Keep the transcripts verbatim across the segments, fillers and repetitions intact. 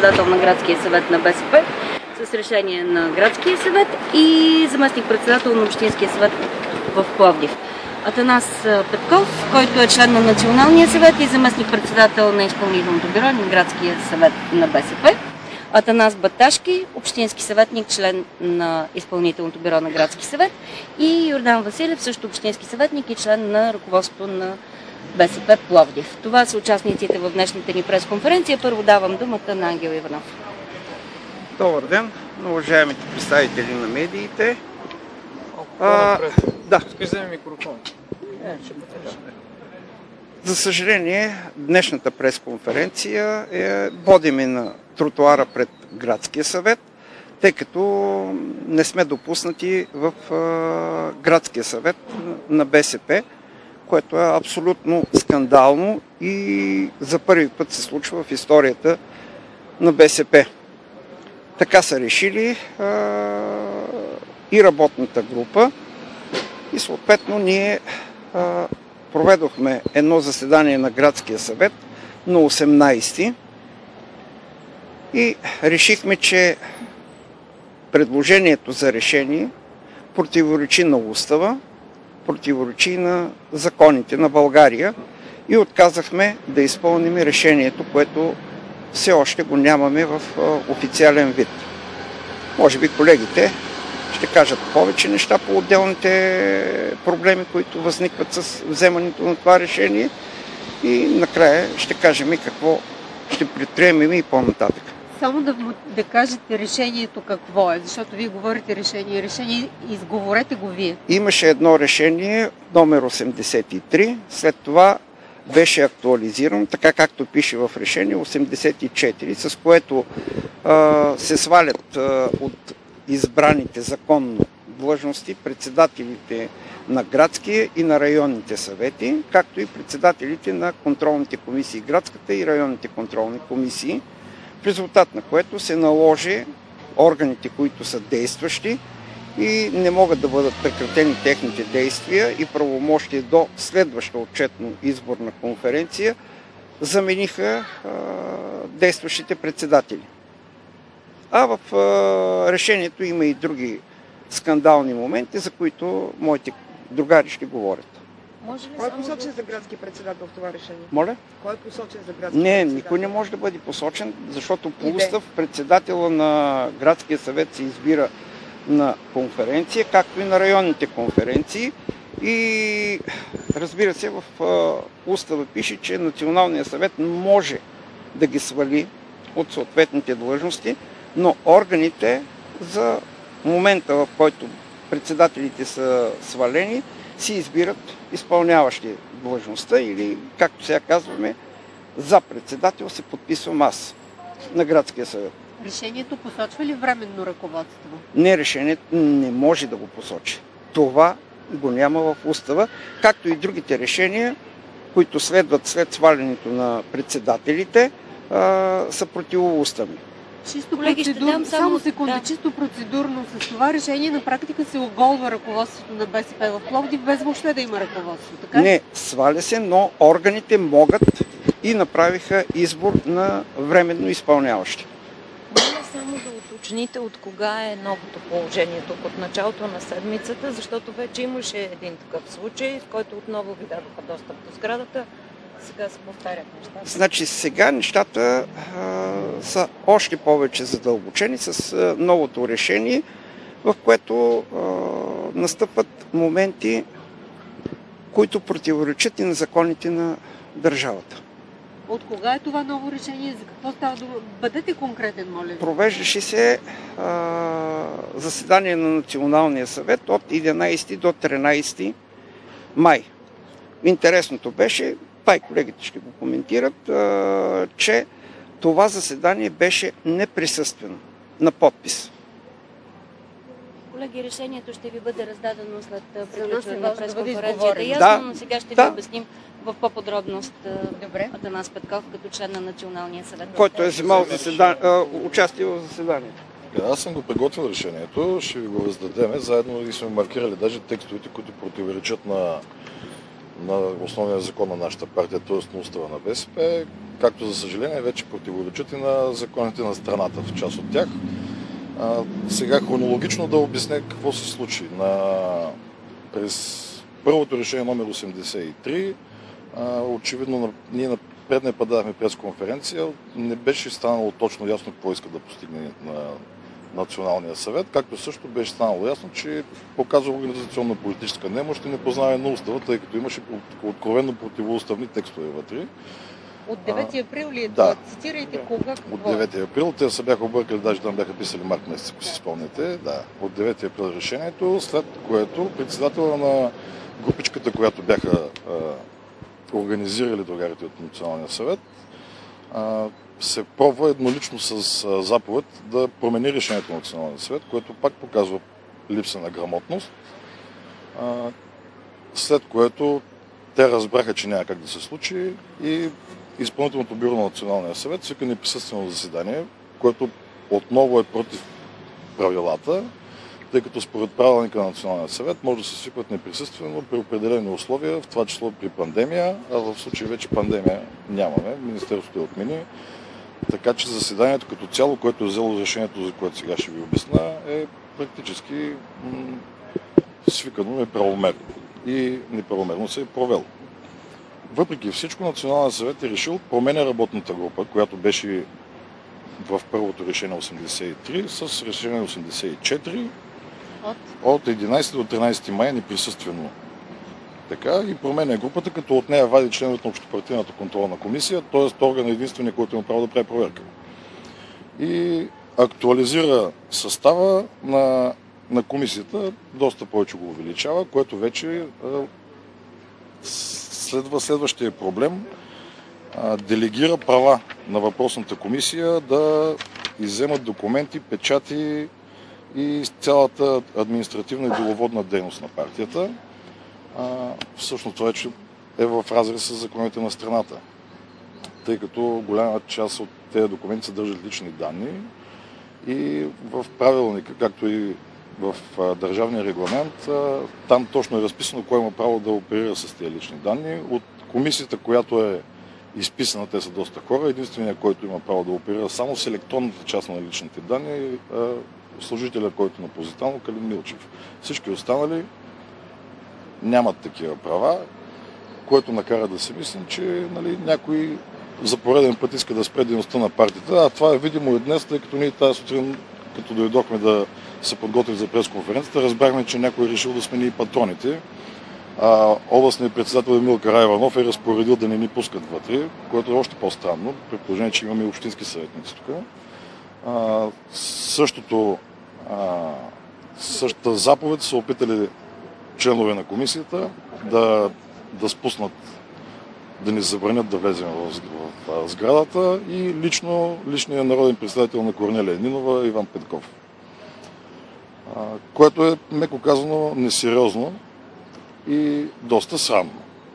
председател на Градския съвет на БСП с решение на Градския съвет и заместник-председател на Общинския съвет в Пловдив. Атанас Петков, който е член на Националния съвет и заместник-председател на изпълнителното бюро на Градския съвет на БСП. Атанас Баташки, общински съветник, член на изпълнителното бюро на Градски съвет. И Йордан Василев, също общински съветник и член на ръководството на БСП Пловдив. Това са участниците в днешната ни пресконференция. Първо давам думата на Ангел Иванов. Добър ден на уважаемите представители на медиите. А, да. Вземем микрофон. За съжаление, днешната пресконференция е водиме на тротуара пред Градския съвет, тъй като не сме допуснати в а, Градския съвет на БСП, което е абсолютно скандално и за първи път се случва в историята на БСП. Така са решили а, и работната група и съответно ние а, проведохме едно заседание на Градския съвет на осемнайсети и решихме, че предложението за решение противоречи на устава, противоречи на законите на България и отказахме да изпълним решението, което все още го нямаме в официален вид. Може би колегите ще кажат повече неща по отделните проблеми, които възникват с вземането на това решение и накрая ще кажем и какво ще предприемем и по-нататък. Само да, да кажете решението какво е, защото вие говорите решение. Решение, изговорете го вие. Имаше едно решение, номер осемдесет и три, след това беше актуализирано, така както пише в решение осемдесет и четири, с което а, се свалят а, от избраните законно длъжности председателите на градския и на районните съвети, както и председателите на контролните комисии, градската и районните контролни комисии, в резултат на което се наложи органите, които са действащи и не могат да бъдат прекратени техните действия и правомощия до следваща отчетно изборна конференция, замениха а, действащите председатели. А в а, решението има и други скандални моменти, за които моите другари ще говорят. Може ли Кой е посочен за градски председател в това решение? Моля? Кой е посочен за градски Не, председател? никой не може да бъде посочен, защото по устав председателя на Градския съвет се избира на конференция, както и на районните конференции. И разбира се, в устава пише, че Националният съвет може да ги свали от съответните длъжности, но органите за момента, в който председателите са свалени, си избират изпълняващи длъжността или, както сега казваме, за председател се подписвам аз на Градския съвет. Решението посочва ли временно ръководство? Не, решението не може да го посочи. Това го няма в устава, както и другите решения, които следват след свалянето на председателите, а, са противоуставни. Чисто Колеги, ще процедур... дам само- само секунда, да. чисто процедурно с това решение на практика се оголва ръководството на БСП в Пловдив, без въобще да има ръководство, така? Не, сваля се, но органите могат и направиха избор на временно изпълняващи. Моля само да уточните от кога е новото положение тук, от началото на седмицата, защото вече имаше един такъв случай, в който отново ви дадоха достъп до сградата. Сега се повтарят нещата. Значи сега нещата а, са още повече задълбочени с а, новото решение, в което а, настъпват моменти, които противоречат и на законите на държавата. От кога е това ново решение? За какво става дума? Бъдете конкретен, моля ви. Провеждаше се а, заседание на Националния съвет от единайсети до тринайсети май. Интересното беше, това и колегите ще го коментират, а, че това заседание беше неприсъствено на подпис. Колеги, решението ще ви бъде раздадено след нас е приключване на важно да бъде пресконференцията. изговорено. Ясно, Да, но сега ще да. ви обясним в по-подробност Добре. Атанас Петков като член на Националния съвет. Който е взимал заседание, а, участие в заседанието. Аз съм го приготвил решението, ще ви го раздадем. Заедно и сме маркирали даже текстовете, които противоречат на на основния закон на нашата партия, т.е. на устава на БСП, както за съжаление вече противоречат и на законите на страната, в част от тях. А, сега хронологично да обясня какво се случи. На... През първото решение номер осемдесет и три, а, очевидно ние на предния път давахме пресконференция, не беше станало точно ясно какво иска да постигне на Националния съвет, както също беше станало ясно, че показва организационно-политическа немощ и непознаване на устава, тъй като имаше откровенно противоуставни текстове вътре. От девети април ли е да. това? Цитирайте кога, какво? От девети април, те се бяха объркали, даже там бяха писали март месец, ако си спомняте. Да, от девети април решението, след което председателя на групичката, която бяха а, организирали другарите от Националния съвет, а, се пробва еднолично с а, заповед да промени решението на Националния съвет, което пак показва липса на грамотност, а, след което те разбраха, че няма как да се случи и Изпълнителното бюро на Националния съвет свика неприсъствено заседание, което отново е против правилата, тъй като според правилника на Националния съвет може да се свикват неприсъствено при определени условия, в това число при пандемия, а в случай вече пандемия нямаме. Министерството е отмени. Така че заседанието като цяло, което е взело решението, за което сега ще ви обясна, е практически м- свикано неправомерно и неправомерно се е провело. Въпреки всичко, Националният съвет е решил променя работната група, която беше в първото решение осемдесет и три с решение осемдесет и четири От? от единайсети до тринайсети май неприсъствено. Така и променя групата, като от нея вади членовете на Общопартийната контролна комисия, т.е. орган е единствения, който има право да прави проверка. И актуализира състава на, на комисията, доста повече го увеличава, което вече следва следващия проблем. Делегира права на въпросната комисия да изземат документи, печати и цялата административна и деловодна дейност на партията. Всъщност това вече е в разрез с законите на страната, тъй като голяма част от тези документи съдържат лични данни и в правилника, както и в държавния регламент, там точно е разписано кой има право да оперира с тези лични данни. От комисията, която е изписана, те са доста хора, единственият, който има право да оперира само с електронната част на личните данни е служителя, който е на позитално, Калин Милчев. Всички останали нямат такива права, което накара да си мислим, че нали, някой за пореден път иска да спре дейността на партията. А това е видимо и днес, тъй като ние тази сутрин, като дойдохме да се подготвим за пресконференцията, разбрахме, че някой е решил да смени и патроните. А, областният председател Емил Караиванов е разпоредил да не ни пускат вътре, което е още по-странно, при положение, че имаме и общински съветници тук. А, същото, а, същата заповед са опитали членове на комисията да, да спуснат, да ни забранят да влезем в, в, в сградата и лично, личният народен представител на Корнелия Нинова Иван Петков. А, което е, меко казано, несериозно и доста срамно.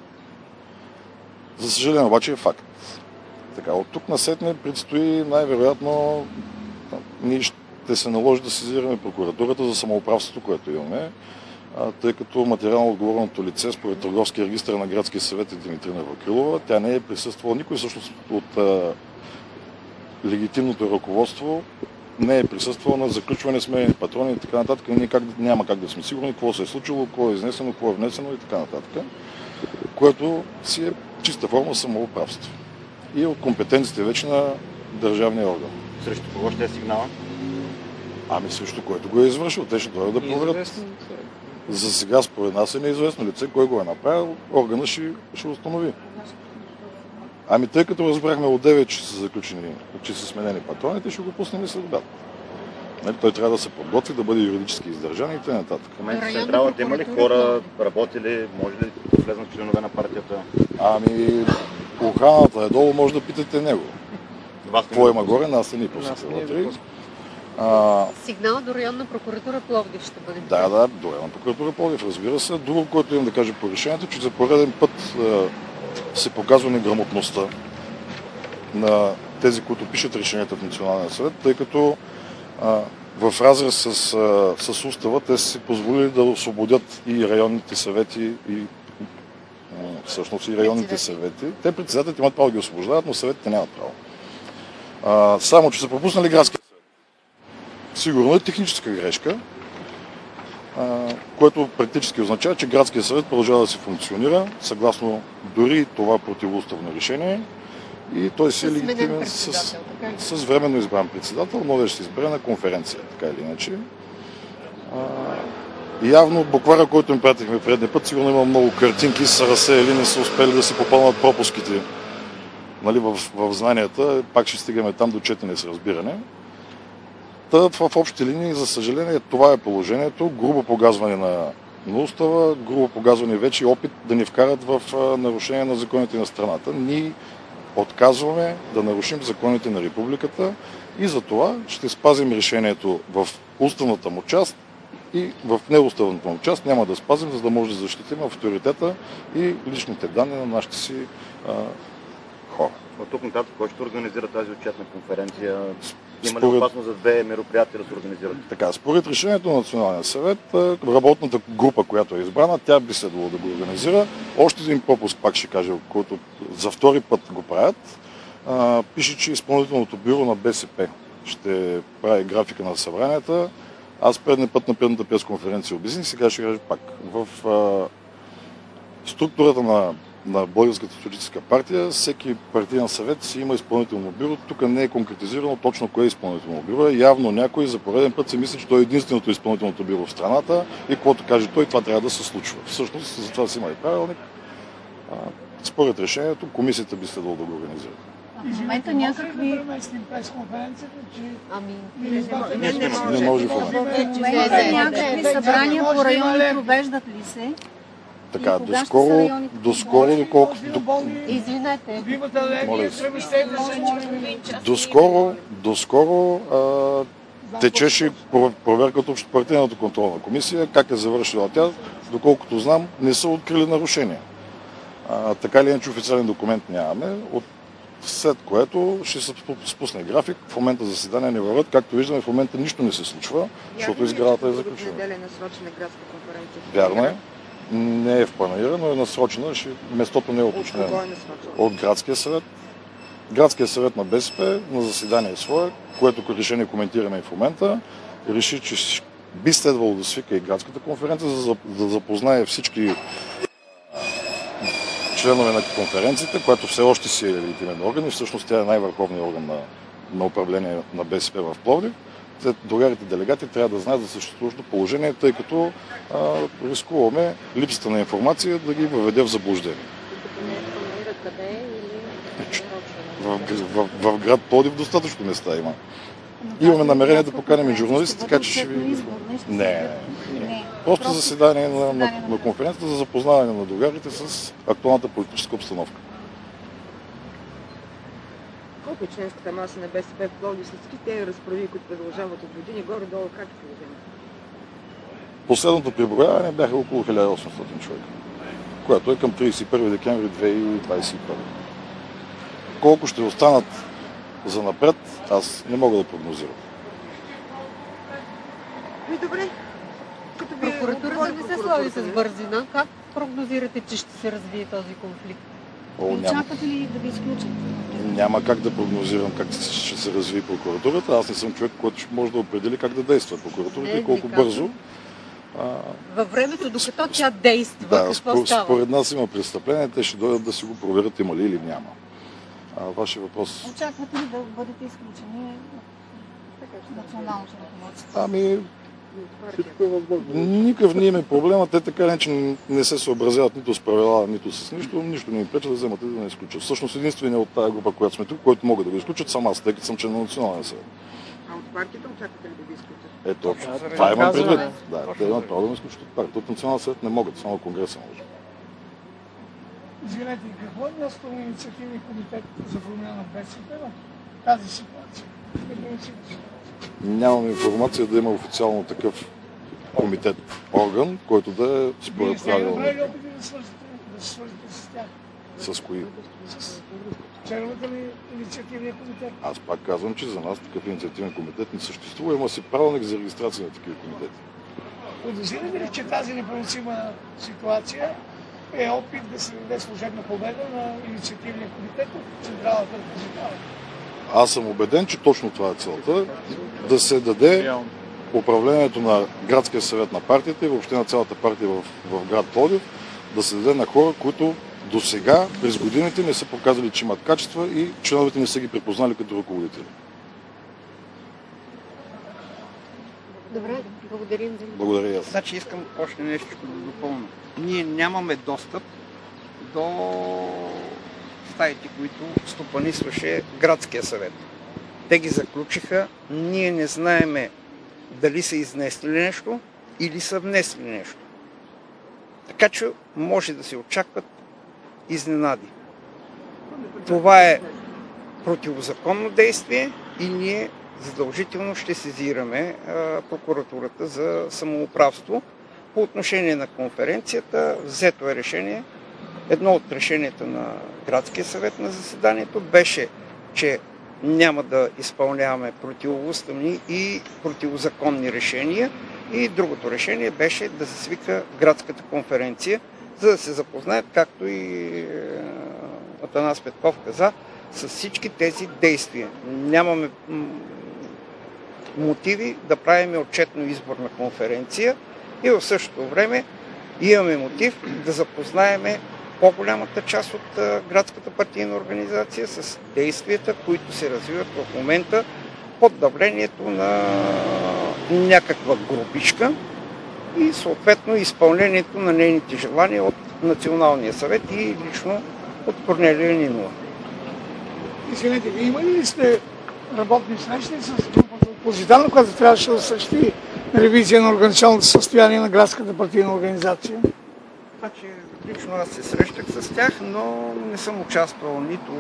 За съжаление обаче е факт. Така, от тук насетне предстои най-вероятно ние ще се наложи да сезираме прокуратурата за самоуправството, което имаме, тъй като материално отговорното лице според Търговския регистър на Градския съвет е Димитрина Вакилова. Тя не е присъствала, никой всъщност от а, легитимното ръководство не е присъствал на заключване, сменени патрони и така нататък. Ние как, няма как да сме сигурни какво се е случило, какво е изнесено, какво е внесено и така нататък. Което си е чиста форма самоуправство. И от компетенциите вече на държавния орган. Срещу кого ще е сигнала? Ами срещу който го е извършил. Те ще дойдат да проверят. За сега според нас е неизвестно лице, кой го е направил, органът ще, ще установи. Ами тъй като разбрахме от девет, че са заключени, че са сменени патроните, ще го пуснем и след обяд. Нали, той трябва да се подготви, да бъде юридически издържан и т.н. В момента в централата има ли хора, работили, може ли да влезнат членове на партията? Ами охраната е долу, може да питате него. Какво има горе, нас не ни пускате вътре. А... Сигнал до районна прокуратура Пловдив ще бъде. Да, да, до районна прокуратура Пловдив, разбира се. Друго, което имам да кажа по решението, че за пореден път е, се показва неграмотността на тези, които пишат решенията в Националния съвет, тъй като е, в разрез с, е, с устава те са си позволили да освободят и районните съвети и е, всъщност и районните съвети. Те председателите имат право да ги освобождават, но съветите нямат право. А, само, че са пропуснали градския съвет. Сигурно е техническа грешка, а, което практически означава, че градския съвет продължава да се функционира, съгласно дори това противоуставно решение. И той си е легитимен с, с временно избран председател, но ще се избере на конференция, така или иначе. А, явно буквара, който им пратихме предния път, сигурно има много картинки, са разсеяли, не са успели да си попълнат пропуските, нали, в, в знанията. Пак ще стигаме там до четене с разбиране. Та в общи линии, за съжаление, това е положението. Грубо погазване на, на устава, грубо погазване вече и опит да ни вкарат в а, нарушение на законите на страната. Ние отказваме да нарушим законите на републиката и за това ще спазим решението в уставната му част и в неуставната му част няма да спазим, за да може да защитим авторитета и личните данни на нашите си а, хора. От тук нататък кой ще организира тази отчетна конференция? Има ли Според... опасност за две мероприятия да се организират? Така, според решението на Националния съвет, работната група, която е избрана, тя би следвало да го организира. Още един пропуск, пак ще кажа, който за втори път го правят. А, пише, че изпълнителното бюро на БСП ще прави графика на събранията. Аз предния път на предната пресконференция обясних, сега ще кажа пак. В а, структурата на на Българската социалистическа партия, всеки партиен съвет си има изпълнително бюро. Тук не е конкретизирано точно кое е изпълнително бюро. Явно някой за пореден път си мисли, че той е единственото изпълнителното бюро в страната и каквото каже той, това трябва да се случва. Всъщност, за това си има и правилник. Според решението, комисията би следвало да го организира. В момента някакви... Ами, Не може в момента. Някакви събрания по райони провеждат ли се? Така, доскоро, доскоро, доколкото... извинете. Доскоро, доскоро а, течеше проверка от Общопартийната контролна комисия. Как е завършила тя, доколкото знам, не са открили нарушения. А, така ли иначе официален документ нямаме, от, след което ще се спусне график. В момента заседания не върват. Както виждаме, в момента нищо не се случва, защото изградата е заключена. Вярно е. Не е в панаира, но е насрочена. Местото не е уточнено. От градския съвет. Градския съвет на БСП на заседание свое, което решение коментираме и в момента, реши, че би следвало да свика и градската конференция, за да запознае всички членове на конференцията, която все още си е легитимен орган и всъщност тя е най-върховният орган на, на управление на БСП в Пловдив. Другарите делегати трябва да знаят за съществуващото положение, тъй като а, рискуваме липсата на информация да ги въведе в заблуждение. В, в, в град Пловдив достатъчно места има. Имаме намерение да поканим и журналисти, така че ще ви... Не, не. Просто заседание на, на, на конференцията за запознаване на другарите с актуалната политическа обстановка. Колко е членската маса на БСП в Пловдив след всички тези разправи, които продължават от години, горе-долу как е положението? Последното преброяване бяха около хиляда и осемстотин човека, което е към тридесет и първи декември две хиляди двадесет и първа. Колко ще останат за напред, аз не мога да прогнозирам. И добре. Прокуратурата не се слави с бързина. Как прогнозирате, че ще се развие този конфликт? О, няма. Очаквате ли да ви изключат? Няма как да прогнозирам как ще се развие прокуратурата. Аз не съм човек, който ще може да определи как да действа прокуратурата и колко бързо. А... Във времето, докато тя действа, да, какво спор, става? Според нас има престъпление, те ще дойдат да си го проверят има ли или няма. А, вашия въпрос... Очаквате ли да бъдете изключени от националното ръководство? Ами... Никакъв не има проблема. Те така не, че не се съобразяват нито с правила, нито с нищо. Нищо не им преча да вземат и да не изключат. Всъщност единственият от тази група, която сме тук, който могат да го изключат, съм аз, тъй като съм член на Националния съвет. А от партията очаквате ли да ги изключат? Е, точно. Това имам предвид. Да, те имат право да ме изключат от партията. От Националния съвет не могат, само Конгреса може. Извинете, какво е място на инициативния комитет за промяна на БСП в тази ситуация? Нямам информация да има официално такъв комитет, орган, който да е според правилно. Вие сте опити да свързите с тях? С кои? С членовете на инициативния комитет? Аз пак казвам, че за нас такъв инициативен комитет не съществува. Има си правилник за регистрация на такива комитети. Подозирате ли, че тази непоносима ситуация е опит да се даде служебна победа на инициативния комитет от централната репозитария. Аз съм убеден, че точно това е целта. Да се даде управлението на градския съвет на партията и въобще на цялата партия в, в град Пловдив, да се даде на хора, които до сега, през годините, не са показали, че имат качества и членовете не са ги припознали като ръководители. Добре, благодарим за... Благодаря и аз. Значи искам още нещо да допълня. Ние нямаме достъп до стаите, които стопанисваше градския съвет. Те ги заключиха, ние не знаеме дали са изнесли нещо или са внесли нещо. Така че може да се очакват изненади. Това е противозаконно действие и ние задължително ще сезираме а, прокуратурата за самоуправство. По отношение на конференцията взето е решение. Едно от решенията на градския съвет на заседанието беше, че няма да изпълняваме противоуставни и противозаконни решения. И другото решение беше да се свика градската конференция, за да се запознаят, както и Атанас Петков каза, с всички тези действия. Нямаме мотиви да правим отчетно изборна конференция и в същото време имаме мотив да запознаеме по-голямата част от градската партийна организация с действията, които се развиват в момента под давлението на някаква групичка и съответно изпълнението на нейните желания от Националния съвет и лично от Корнелия Нинова. Извинете, вие имали ли сте работни срещи с групата от Позитано, която трябваше да осъществи ревизия на организационното състояние на градската партийна организация? Значи, лично аз се срещах с тях, но не съм участвал нито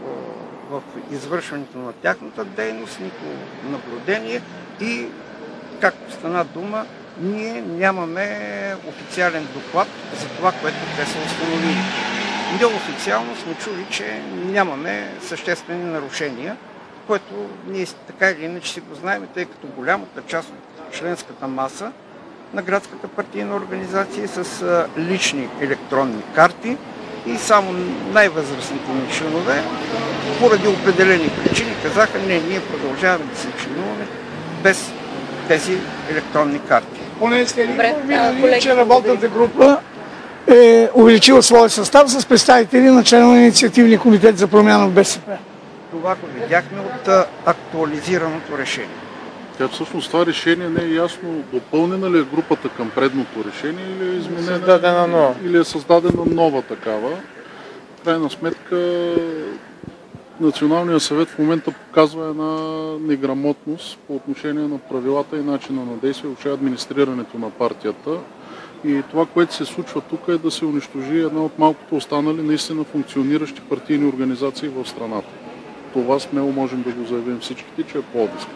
в извършването на тяхната дейност, нито наблюдение и, както стана дума, ние нямаме официален доклад за това, което те са установили. Неофициално сме чули, че нямаме съществени нарушения, което ние така или иначе си го знаем, тъй като голямата част от членската маса на градската партийна организация с лични електронни карти и само най-възрастните ни членове поради определени причини казаха, не, ние продължаваме да се членуваме без тези електронни карти. Поне сте ли видели, че работната група е увеличила своя състав с представители на членове на инициативния комитет за промяна в БСП? Това го видяхме от актуализираното решение. Тя всъщност това решение не е ясно допълнена ли е групата към предното решение или е изменена, или е създадена нова такава. В крайна сметка Националният съвет в момента показва една неграмотност по отношение на правилата и начина на действие, въобще администрирането на партията. И това, което се случва тук е да се унищожи една от малкото останали наистина функциониращи партийни организации в страната. Това смело можем да го заявим всичките, че е Пловдивска.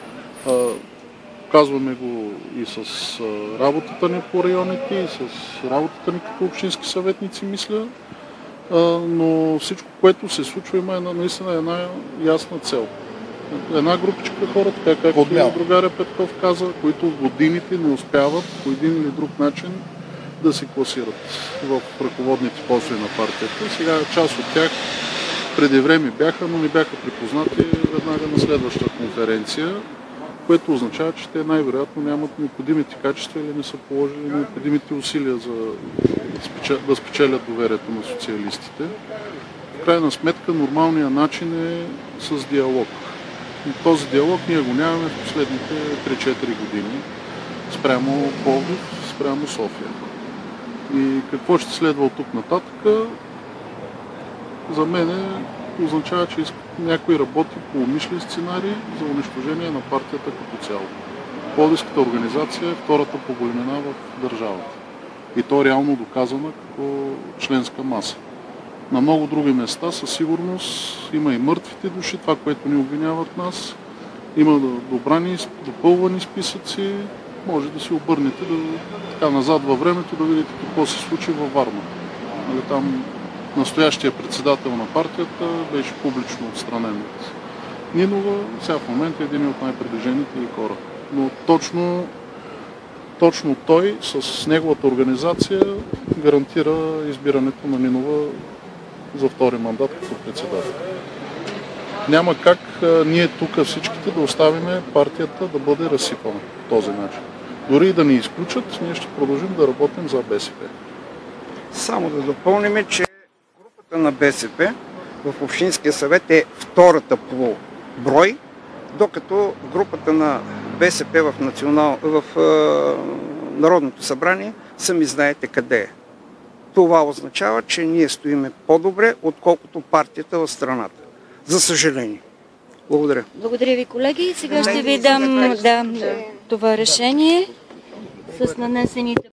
Казваме го и с работата ни по районите, и с работата ни като общински съветници, мисля. Но всичко, което се случва, има една, наистина една ясна цел. Една групичка хора, така както другаря Петков каза, които в годините не успяват по един или друг начин да се класират в ръководните постове на партията. Сега част от тях преди време бяха, но не бяха припознати веднага на следващата конференция, което означава, че те най-вероятно нямат необходимите качества или не са положили необходимите усилия за да спечелят доверието на социалистите. В крайна сметка нормалният начин е с диалог. И този диалог ние го нямаме в последните три-четири години спрямо Пловдив, спрямо София. И какво ще следва от тук нататък? За мен означава, че някой работи по умишлен сценарий за унищожение на партията като цяло. Пловдивската организация е втората по големина в държавата. И то е реално доказана като членска маса. На много други места със сигурност има и мъртвите души, това, което ни обвиняват нас. Има добрани, допълвани списъци. Може да си обърнете да, така, назад във времето да видите какво се случи във Варна. Нали, там настоящия председател на партията беше публично отстранен от Нинова. Сега в момента е един от най-приближените и хора. Но точно точно той с неговата организация гарантира избирането на Нинова за втори мандат като председател. Няма как а, ние тук всичките да оставиме партията да бъде разсипана по този начин. Дори и да ни изключат, ние ще продължим да работим за БСП. Само да допълним, че групата на БСП в Общинския съвет е втората по брой, докато групата на БСП в, национал... в е, Народното събрание сами знаете къде е. Това означава, че ние стоиме по-добре, отколкото партията в страната. За съжаление. Благодаря. Благодаря ви, колеги. Сега ще ви дам да, това решение с нанесените